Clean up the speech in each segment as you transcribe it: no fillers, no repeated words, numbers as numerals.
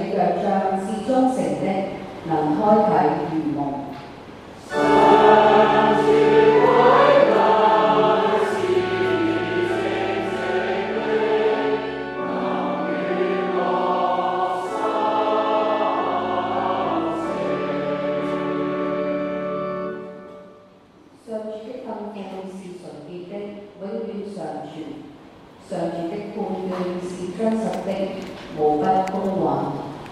腳杖是忠誠的，能開啟愚蒙。上主的判斷是真實的，無不公允。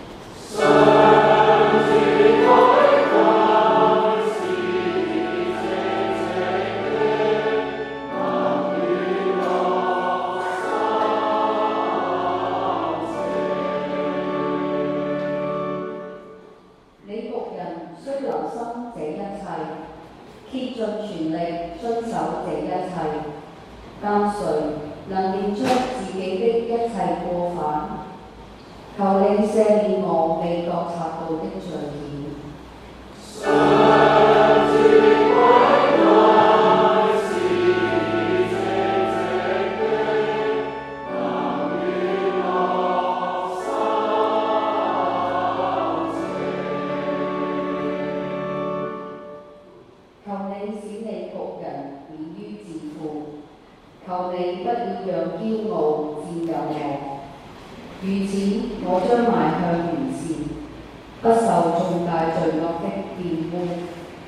你僕人須留心這一切，竭盡全力遵守這一切，但誰能認出自己的一切過犯？求你赦免我未覺察到的罪孽。求你使你僕人免於自負。求你不要讓驕傲佔有我，如此我將邁向完善，不受重大罪惡的玷污。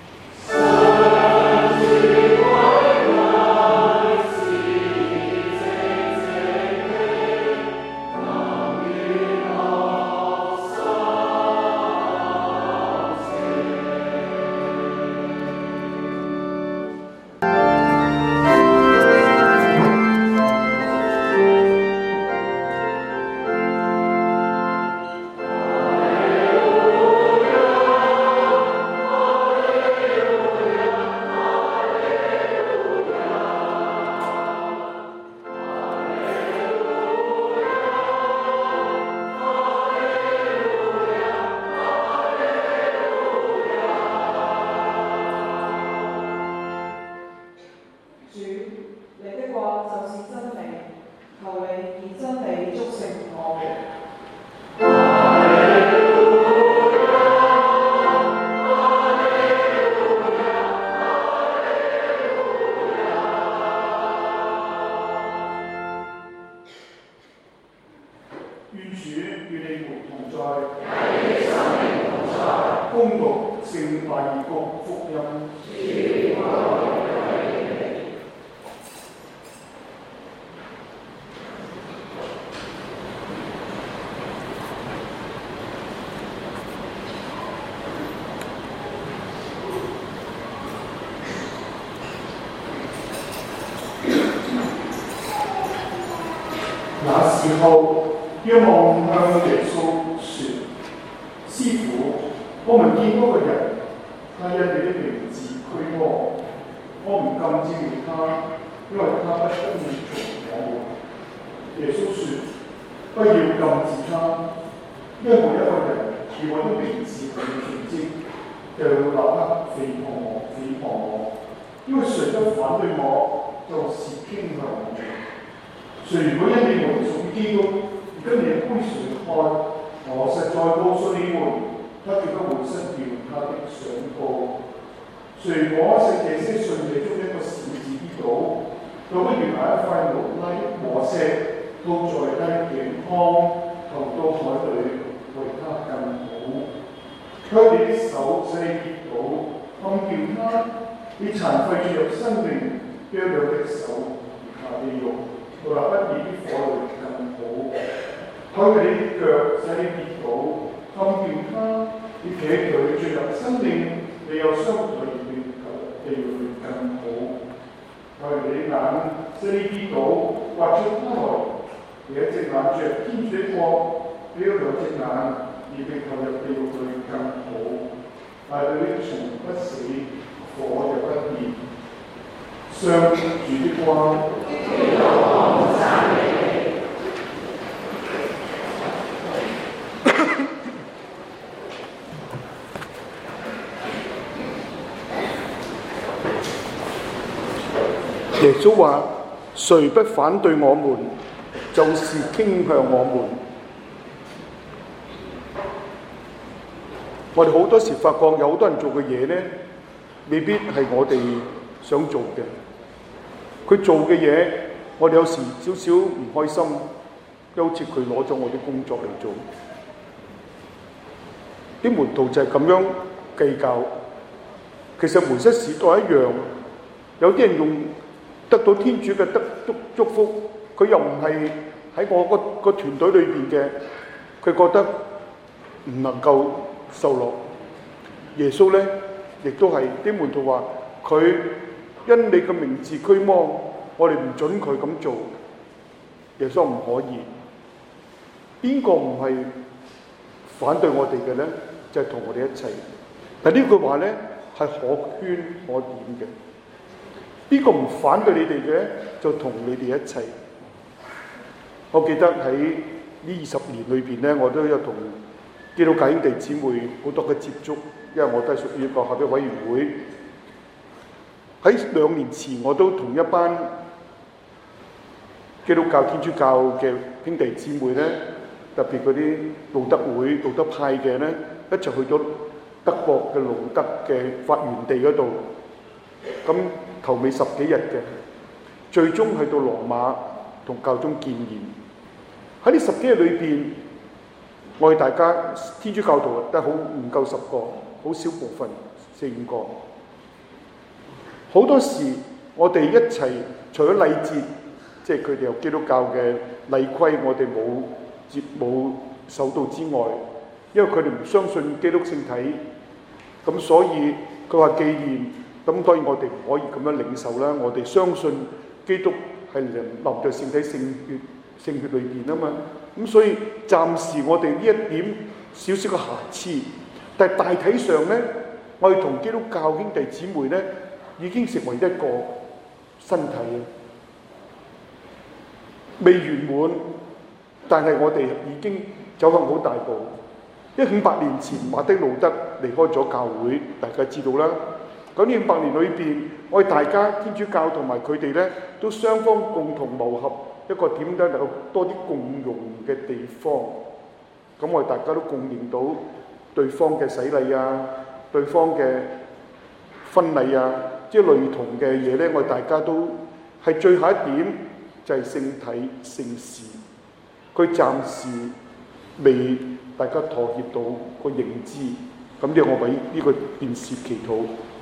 那時候，約望向耶穌說：師傅，我們見到個人，他因你的名字驅魔，我唔禁止了他，因為他不跟從我們。耶穌說：不要禁止他，因為每一個人以我的名字去傳職，就要立刻誹謗我，因為誰不反對我，就是傾向我。誰如果因你們屬於基督而跟你杯水開，我實在告訴你們，他絕不會失掉他的賞報。誰果是這些信者中一個小子跌倒，倒不如拿一塊磨石套在他頸項，投到海裏，為他更好。卻你的手使你跌倒，看叫他，你殘廢進入生命，將兩隻手下地獄。到那不義的火裏更好。開你的腳使你跌倒，看叫他，你企佢進入生命，你有雙腿並地裏更好。開你的眼使你跌倒，挖出他來，你一隻眼着天主的國，你有兩隻眼，而並投入地獄裏更好。但係你從不死，火又不滅。上主的話。 耶穌話：誰不反對我們，就是傾向我們。 我哋好多時發覺有好多人做嘅嘢呢，未必係我哋想做嘅。佢做嘅嘢，我哋有時少少唔開心，好似佢攞咗我啲工作嚟做。啲門徒就係咁樣計較。其實梅瑟時代一樣，有啲人用得到天主嘅祝福，佢又唔係喺我個團隊裏邊嘅，佢覺得唔能夠受落。耶穌呢，亦都係啲門徒話佢因你嘅名字驅魔，我哋唔準佢咁做。耶穌唔可以。邊個唔係反對我哋嘅呢？就係同我哋一齊。但呢句話呢，係可圈可點嘅。邊個唔反對你哋嘅，就同你哋一齊。我記得喺呢20年裏邊呢，我都有同基督教兄弟姊妹好多嘅接觸，因為我都係屬於一個合一委員會。喺2年前，我都同一班基督教、天主教嘅兄弟姊妹呢，特別嗰啲路德會、路德派嘅呢，一齊去咗德國嘅路德嘅發源地嗰度。咁頭尾10幾日嘅，最終去到羅馬同教宗見面。喺呢10幾日裏邊，我哋大家天主教徒都好唔夠10個，好少部分4、5個。好多時我哋一齊，除咗禮節，即係佢哋有基督教嘅禮規，我哋冇守到之外，因為佢哋唔相信基督聖體，咁所以佢話紀念，咁當然我哋唔可以咁樣領受啦。我哋相信基督係臨在聖體聖血裏邊啊嘛，咁所以暫時我哋呢一點少少嘅瑕疵，但係大體上呢，我哋同基督教兄弟姊妹呢，已經成為一個身體啊，未圓滿，但係我哋已經走向好大步。因為500年前馬丁路德離開咗教會，大家知道啦。咁呢500年裏邊，我哋大家天主教同埋佢哋呢，都雙方共同謀合一個點樣能夠多啲共融嘅地方。咁我哋大家都共認到對方嘅洗禮啊，對方嘅婚禮啊，即係類同嘅嘢呢，我哋大家都係最後一點就係聖體聖事。佢暫時未大家妥協到個認知，咁呢我為呢個件事祈禱。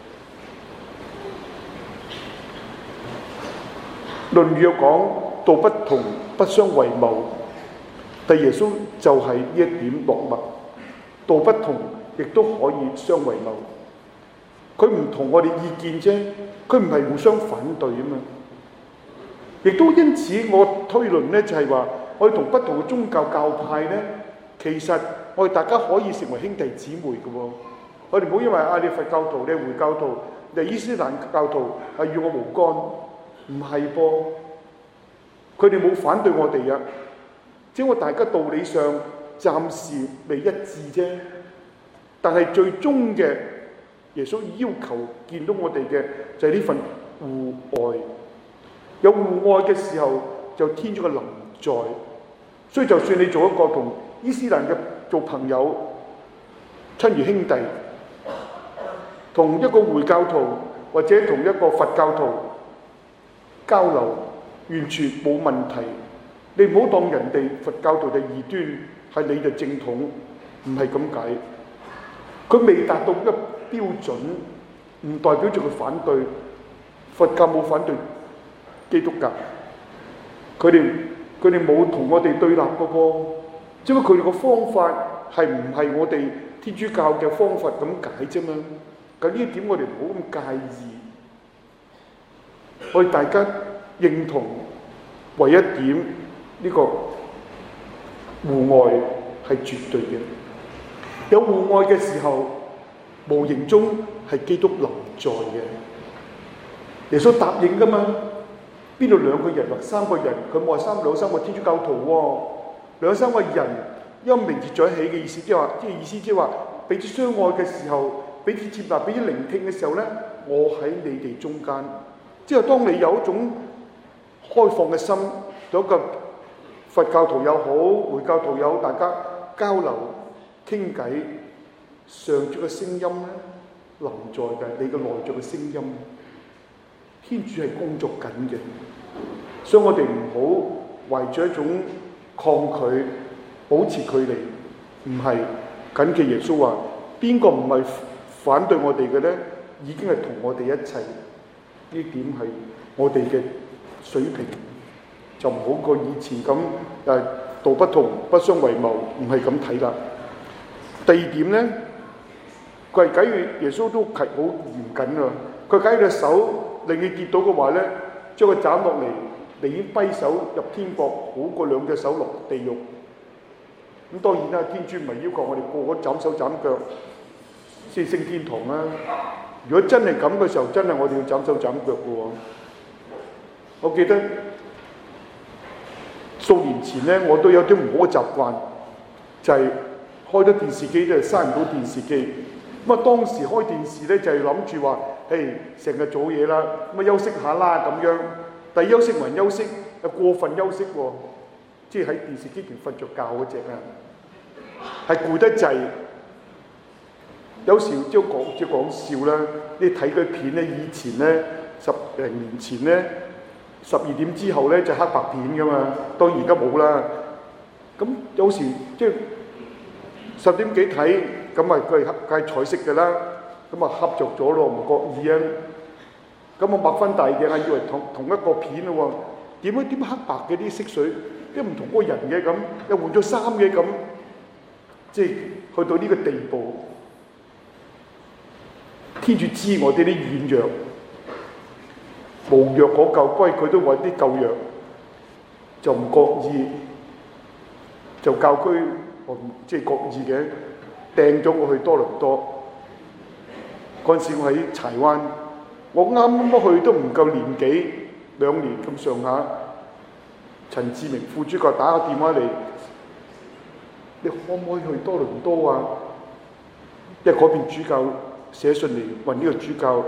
論語有講道不同不相為謀，但耶穌就係呢一點落墨。道不同亦都可以相為謀，佢唔同我哋意見啫，佢唔係互相反對啊嘛。亦都因此我推論呢，就係話我哋同不同嘅宗教教派呢，其實我哋大家可以成為兄弟姊妹嘅喎。我哋唔好因為你佛教徒、你回教徒、你伊斯蘭教徒係與我無干，唔係噃。佢哋冇反對我哋啊，只係大家道理上暫時未一致啫。但係最終嘅耶穌要求見到我哋嘅就係呢份互愛。有互愛嘅時候，就天主嘅臨在。所以就算你做一個同伊斯蘭嘅做朋友、親如兄弟，同一個回教徒或者同一個佛教徒交流，完全冇問題。你唔好當人哋佛教徒嘅異端，係你嘅正統，唔係咁解。佢未達到一個標準，唔代表住佢反對。佛教冇反對基督教，佢哋冇同我哋對立嗰個，只不過佢哋個方法係唔係我哋天主教嘅方法咁解啫嘛。咁呢一點我哋唔好咁介意，我哋大家認同唯一點呢個互愛係絕對嘅。有互愛嘅時候，無形中係基督臨在嘅。耶穌答應噶嘛？邊度2個人或3個人？佢冇話2、3個天主教徒喎，2、3個人因名字在一起嘅意思，即係話彼此相愛嘅時候，彼此接納、彼此聆聽嘅時候呢，我喺你哋中間。即係當你有一種開放嘅心，有一個佛教徒又好，回教徒又好，大家交流傾偈， 上主嘅聲音咧臨在嘅，你嘅內在嘅聲音，天主係工作緊嘅，所以我哋唔好懷住一種抗拒，保持距離，唔係緊記耶穌話，邊個唔係反對我哋嘅咧，已經係同我哋一齊，呢點係我哋嘅水平，就唔好過以前咁道不同不相為謀，唔係咁睇啦。第二點咧，佢係假如耶穌都係好嚴謹啊，佢假如隻手令你跌倒嘅話咧，將佢斬落嚟，你已經跛手入天國，好過兩隻手落地獄。咁當然啦，天主唔係要求我哋個個斬手斬腳先升天堂啦。如果真係咁嘅時候，真係我哋要斬手斬腳嘅喎。我記得數年前咧，我都有啲唔好嘅習慣，就係開咗電視機都係閂唔到電視機。咁啊，當時開電視咧就係諗住話，成日做嘢啦，咁啊休息下啦咁樣。但係休息還休息，過分休息喎，即係喺電視機前瞓着覺嗰隻啊，係攰得滯。有時即係講笑啦，你睇佢片咧，以前咧10零年前咧12點之後咧就黑白片噶嘛，當然而家冇啦。咁有時即係10點幾睇，咁啊佢係彩色嘅啦，咁啊恰着咗咯，唔覺意啊。咁我擘翻大鏡啊，以為同一個片咯喎，點黑白嘅啲色水，啲唔同嗰個人嘅咁，又換咗衫嘅咁，即係去到呢個地步。天主知我哋啲軟弱，無藥可救，不過佢都揾啲救藥，就唔覺意，就教區即係覺意嘅，掟咗我去多倫多。嗰陣時我喺柴灣，我啱啱去都唔夠年幾2年咁上下。陳志明副主教打個電話嚟，你可唔可以去多倫多啊？因為嗰邊主教寫信嚟問呢個主教，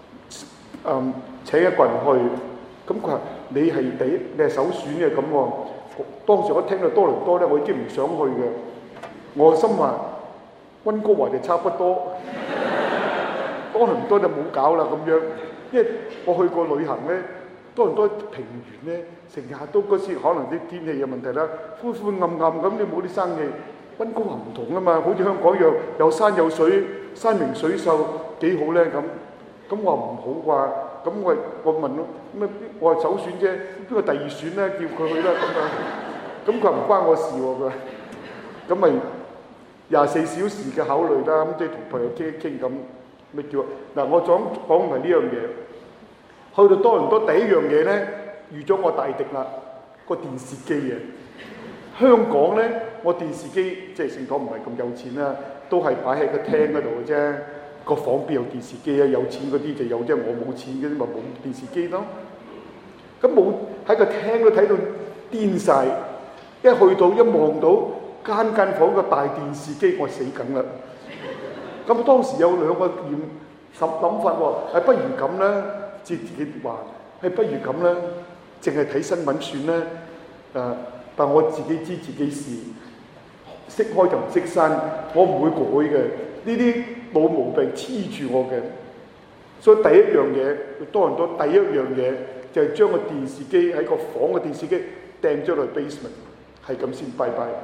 請一個人去，咁佢話你係首選嘅咁喎。當時我聽到多倫多咧，我已經唔想去嘅。我心話溫哥華就差不多，多倫多就冇搞啦咁樣。因為我去過旅行咧，多倫多平原咧，成日都嗰時可能啲天氣有問題啦，灰灰暗暗咁，你冇啲生氣。溫哥華唔同啊嘛，好似香港一樣，有山有水，山明水秀，幾好咧咁。咁我話唔好啩，咁我問咯，咁我話首選啫，邊個第二選咧？叫佢去啦咁啊。咁佢話唔關我事喎，佢咁咪24小時嘅考慮啦。咁即係同朋友傾一傾咁，咪叫嗱。我想講唔係呢樣嘢，去到多倫多第一樣嘢咧，預咗我大敵啦，個電視機啊！香港咧，我電視機即係聖堂唔係咁有錢啦，都係擺喺個廳嗰度嘅啫。個房邊有電視機啊？有錢嗰啲就有啫，我冇錢嘅咪冇電視機咯。咁冇喺個廳都睇到癲晒，一去到一望到間房個大電視機，我死梗啦。咁當時有兩個諗法喎，不如咁啦，自己話不如咁啦，淨係睇新聞算啦。但我自己知自己事，識開就唔識閂，我唔會改嘅。呢啲冇毛病黐住我嘅，所以第一樣嘢，多倫多第一樣嘢就係將個電視機喺個房嘅電視機掟咗落 basement， 係咁先拜拜。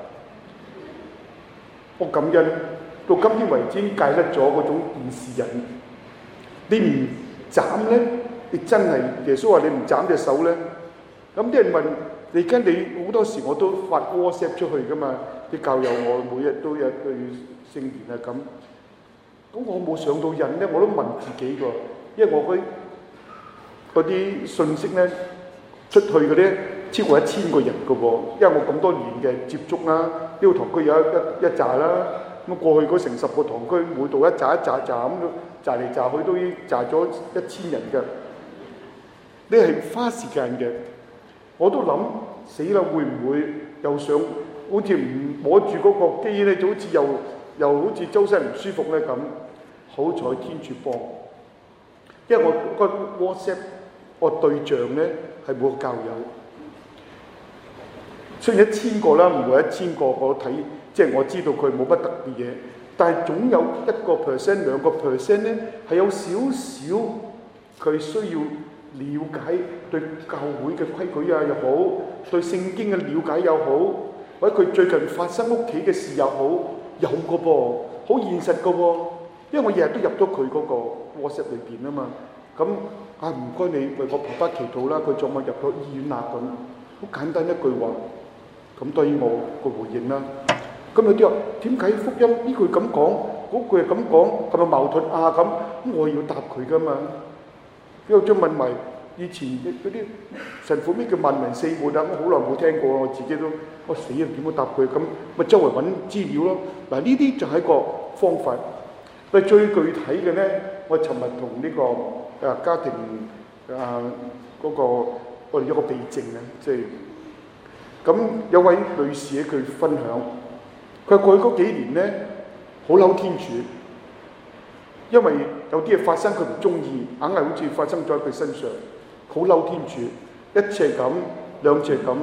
我感恩到今天為止已經戒甩咗嗰種電視癮。你唔斬咧，你真係耶穌話你唔斬隻手咧，咁啲人問。你好多時我都發 WhatsApp 出去噶嘛，啲教友我每日都有句聖言啊咁。咁我冇上到癮咧，我都問自己個，因為我嗰啲信息咧出去嗰啲超過1000個人噶喎，因為我咁多年嘅接觸啦，呢個堂區有一紮啦，咁過去嗰成10個堂區，每度一紮咁紮嚟紮去都已經紮咗1000人嘅，你係花時間嘅。我都諗死啦，會唔會又想好似唔摸住嗰個機咧，就好似又好似周身唔舒服咧咁。好彩天主幫，因為我個 WhatsApp 我對象咧係每個教友，雖然1000個啦，唔係1000個，我睇即係我知道佢冇乜特別嘢， 但係總有1% 2% 咧係有少少佢需要了解對教會嘅規矩啊又好，對聖經嘅了解又好，或者佢最近發生屋企嘅事又好，有個噃，好現實個喎。因為我日日都入咗佢嗰個 WhatsApp 裏邊啊嘛，咁唔該你為我爸爸祈禱啦，佢仲我入咗醫院啦咁，好簡單一句話，咁當然我個回應啦。咁有啲話點解福音呢句咁講，嗰句係咁講，係咪矛盾啊咁？咁我要答佢噶嘛。又再問埋以前嗰啲神父咩叫萬民四門啊？我好耐冇聽過，我自己都我死啊點樣答佢咁？咪周圍揾資料咯。嗱呢啲就係一個方法。但係最具體嘅咧，我尋日同呢個家庭嗰個我哋有個避靜啊，即係咁有位女士咧，佢分享，佢過去嗰幾年咧好嬲天主，因為有啲嘢發生佢唔中意，硬係好似發生咗喺佢身上，好嬲天主，一次係咁，兩次係咁。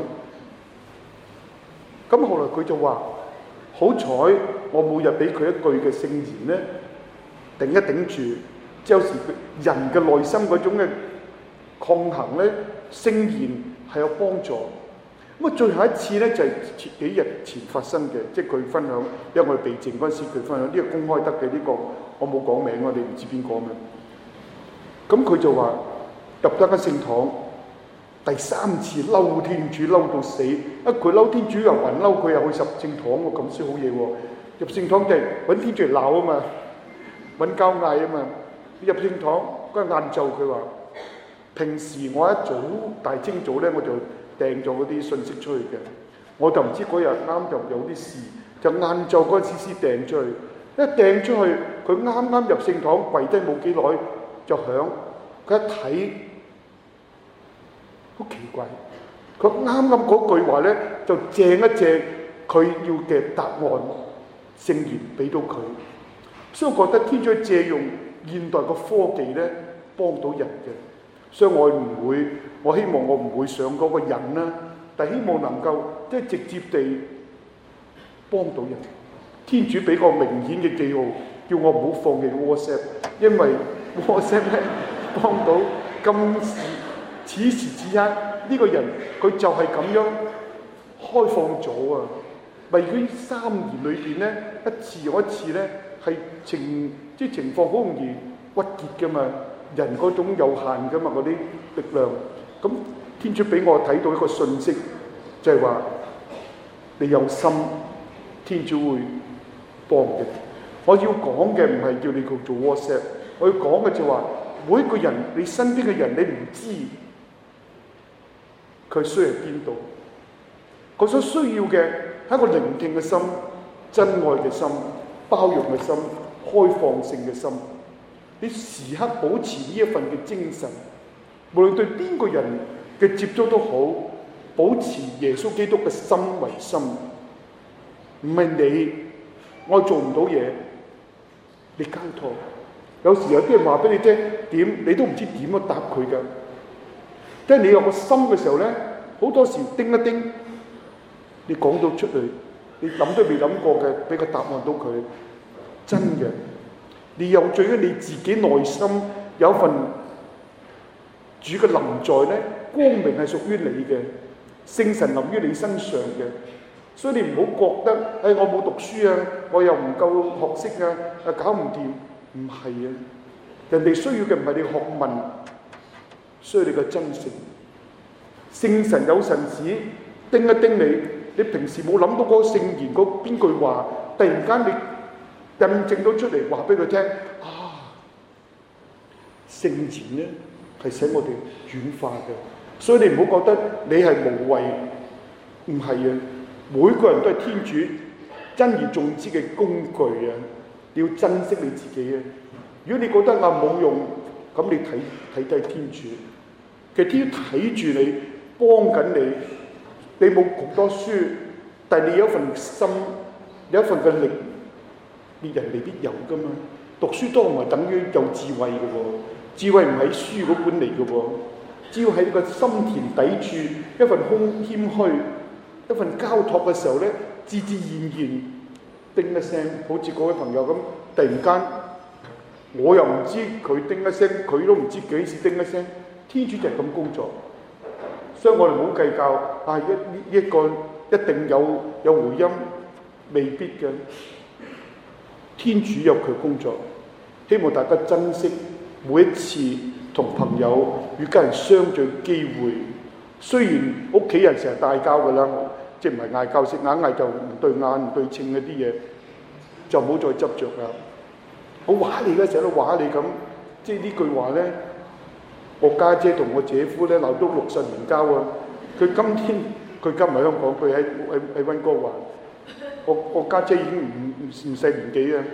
咁後來佢就話：好彩我每日俾佢一句嘅聖言咧，頂一頂住，即係有時人嘅內心嗰種嘅抗衡咧，聖言係有幫助。咁啊，最後一次咧就係幾日前發生嘅，即係佢分享，因為我哋避靜嗰陣時佢分享，呢個公開得嘅呢個，我冇講名，我哋唔知邊個咩。咁佢就話入得間聖堂，第3次嬲天主嬲到死，佢嬲天主又還嬲佢，又去入聖堂喎，咁先好嘢喎。入聖堂就係揾天主嚟鬧啊嘛，揾交嗌啊嘛。入聖堂嗰日晏晝佢話，平時我一早大清早咧我就掟咗嗰啲信息出去嘅，我就唔知嗰日啱就有啲事，就晏晝嗰陣時先掟出去。一掟出去，佢啱啱入聖堂跪低冇幾耐就響，佢一睇好奇怪，佢啱啱嗰句話咧就正一正佢要嘅答案，聖言俾到佢。所以我覺得天主借用現代嘅科技咧幫到人嘅。所以我希望我唔會上嗰個人啦，但希望能夠即係直接地幫到人。天主俾個明顯嘅記號，叫我唔好放棄 WhatsApp， 因為 WhatsApp 咧幫到此時此刻呢個人佢就係咁樣開放咗啊！咪佢3年裏邊咧一次又一次咧係情況好容易鬱結噶嘛。人嗰種有限㗎嘛，嗰啲力量。咁天主俾我睇到一個訊息，就係話你有心，天主會幫嘅。我要講嘅唔係叫你去做 WhatsApp， 我要講嘅就係話每一個人，你身邊嘅人，你唔知佢需要邊度。佢所需要嘅係一個聆聽嘅心、真愛嘅心、包容嘅心、開放性嘅心。你時刻保持呢一份嘅精神，無論對邊個人嘅接觸都好，保持耶穌基督嘅心為心。唔係你，我做唔到嘢，你交託。有時有啲人話俾你聽點，你都唔知點樣答佢㗎。即係你有個心嘅時候咧，好多時叮一叮，你講到出嚟，你諗都未諗過嘅，俾個答案到佢，真嘅。你有最緊你自己內心有一份主嘅臨在咧，光明係屬於你嘅，聖神臨於你身上嘅，所以你唔好覺得我冇讀書啊，我又唔夠學識啊，搞唔掂。唔係啊，人哋需要嘅唔係你學問，需要你嘅真誠。聖神有陣時叮一叮你，你平時冇諗到嗰個聖言嗰邊句話，突然間你印證到出嚟，話俾佢聽啊！聖言咧係使我哋轉化嘅，所以你唔好覺得你係無謂，唔係啊！每個人都係天主珍而重之嘅工具啊！你要珍惜你自己啊！如果你覺得冇用，咁你睇低天主。其實天主睇住你，幫緊你。你冇讀多書，但係你有一份心，有一份嘅力。別人未必有噶嘛，讀書多唔係等於有智慧嘅喎，智慧唔喺書嗰本嚟嘅喎，只要喺你個心田底處一份謙虛，一份交託嘅時候咧，自然叮一聲，好似嗰位朋友咁，突然間我又唔知佢叮一聲，佢都唔知幾時叮一聲。天主就係咁工作，所以我哋唔好計較啊！一個一定有回音，未必嘅。天主有佢工作，希望大家珍惜每一次同朋友與家人相聚機會。雖然屋企人成日嗌交㗎啦，即係唔係嗌交食硬嗌就唔對眼唔對稱嗰啲嘢，就唔好再執着啦。我話你嘅成日都話你咁，即係呢句話咧，我家姐同我姐夫咧鬧咗60年交啊！佢今日喺香港，佢喺溫哥華。我家姐已經唔細年紀啊，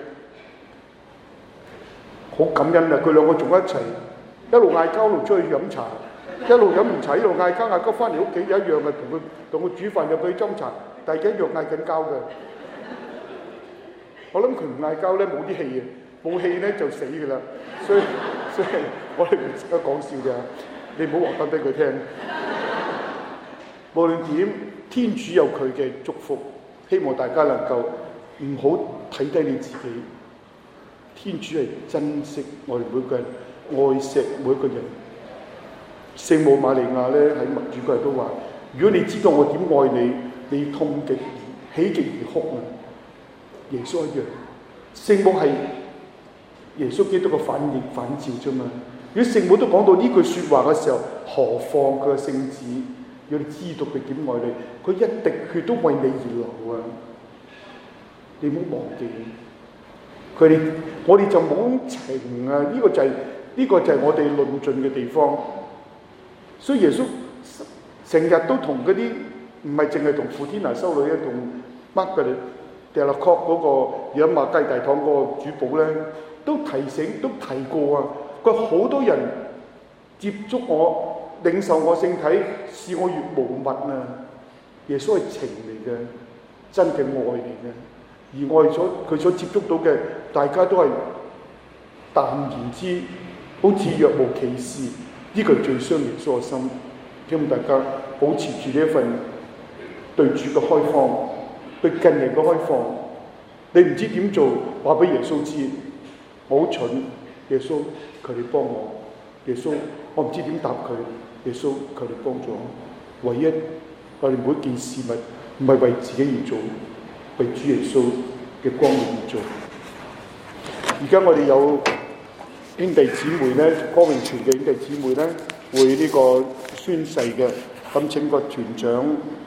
好感恩啊！佢兩個仲一齊，一路嗌交，一路出去飲茶，一路飲唔齊，一路嗌交翻嚟屋企有一樣嘅，同佢煮飯又俾佢斟茶，但係一樣嗌緊交嘅。我諗佢唔嗌交咧，冇啲氣嘅，冇氣咧就死㗎啦。所以我哋唔識得講笑㗎，你唔好話得俾佢聽。無論點，天主有佢嘅祝福。希望大家能夠唔好睇低你自己，天主係珍惜我哋每個人，愛錫每一個人。聖母瑪利亞咧喺默主嗰日都話：如果你知道我點愛你，你痛極喜極而哭啊！耶穌一樣，聖母係耶穌基督嘅反照啫嘛。如果聖母都講到呢句説話嘅時候，何況佢嘅聖子？要你知道佢點愛你，佢一滴血都為你而流啊！你唔好忘記佢哋，我哋就冇情啊！呢個就係我哋論盡嘅地方。所以耶穌成日都同嗰啲唔係淨係同傅天娜修女啊，同 Margaret Delacour 嗰個養馬雞大堂嗰個主保咧，都提醒都提過啊！佢好多人接觸我。領受我聖體，使我越無物啊！耶穌係情嚟嘅，真嘅愛嚟嘅。而我哋佢所接觸到嘅，大家都係淡然之，好似若無其事。呢個係最傷耶穌嘅心。希望大家保持住呢一份對主嘅開放，對近人嘅開放。你唔知點做，話俾耶穌知。我好蠢，耶穌求你幫我。耶穌，我唔知點答佢。耶穌求你幫助我。唯一我哋每一件事物唔係為自己而做，為主耶穌嘅光榮而做。而家我哋有兄弟姊妹咧，光榮團嘅兄弟姊妹咧，會呢個宣誓嘅。咁請個團長